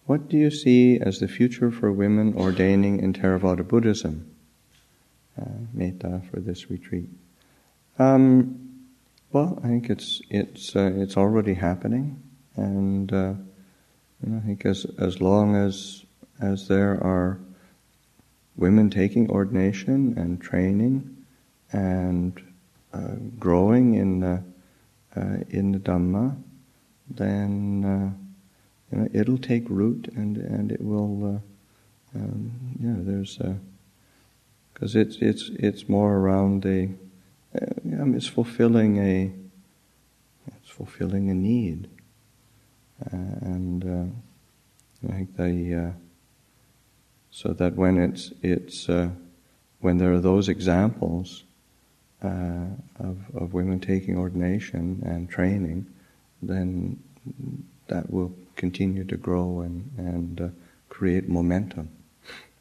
what do you see as the future for women ordaining in Theravada Buddhism? Metta for this retreat. Well, I think it's already happening, and I think as long as there are women taking ordination and training and growing in the Dhamma, then it'll take root, and it will. There's because it's more around it's fulfilling a need, and I think so that when when there are those examples of women taking ordination and training, then that will continue to grow and create momentum.